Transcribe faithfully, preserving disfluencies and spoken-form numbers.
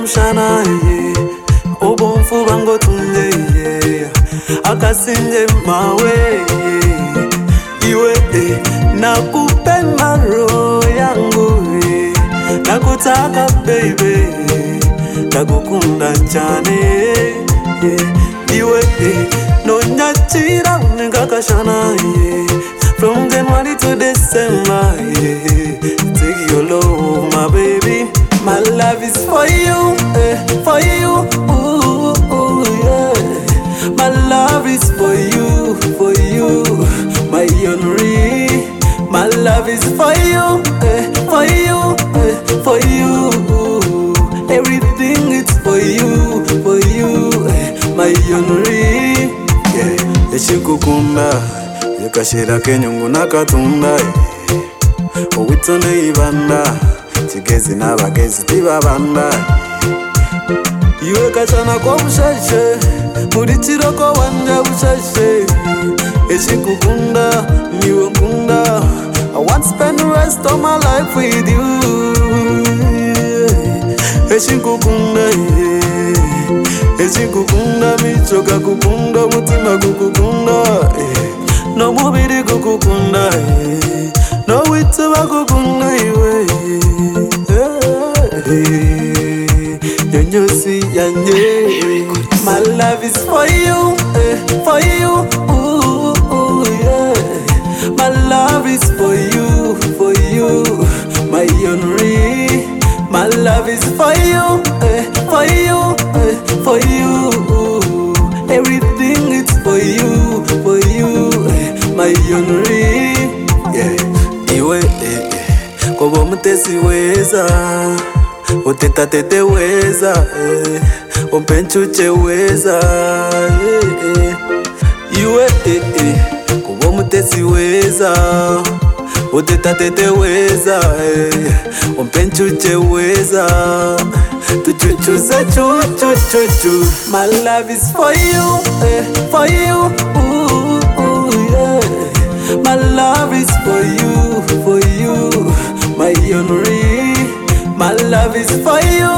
mshana ye obomfu bango tunde ye akasinje mawe iwe nakupenda roho yangu nakutaka baby nakukunda cyane iwe nonyachira ngakashana from January to December take your love my baby. My love is for you, eh, for you, ooh, ooh, yeah. My love is for you, for you, my Henry. My love is for you, eh, for you, eh, for you. Everything is for you, for you, eh, my Henry. Yeah, eshikukunda, yekashira kenyungu nakatunda, owitone ibanda. Chigezi n'abagezi tibabanda iwe kachana ko bushashe muri kiroko wanja bushashe eshikukunda niwe nkunda. I want to spend the rest of my life with you. Eshikukunda eshikukunda michoka kukunda mutima kukukunda no mubiri kukukunda no witwa kukunda iwe. My love is for you, eh, for you, ooh, ooh, yeah. My love is for you, for you, my Henry. My love is for you, eh, for you, eh, for you. Everything is for you, for you, eh, my Henry. Yeah, iwe eh, eh. Kobo mutesi weza uteta tete weza eh. Ompenchuche weza eh, eh. Iwe eh, eh. Kubo mutesi weza uteta tete weza eh. Ompenchuche weza tuchuchuze chuchuchuchu. My love is for you, eh, for you, ooh, ooh, yeah. My love is for you, for you, my Henry. My love is for you.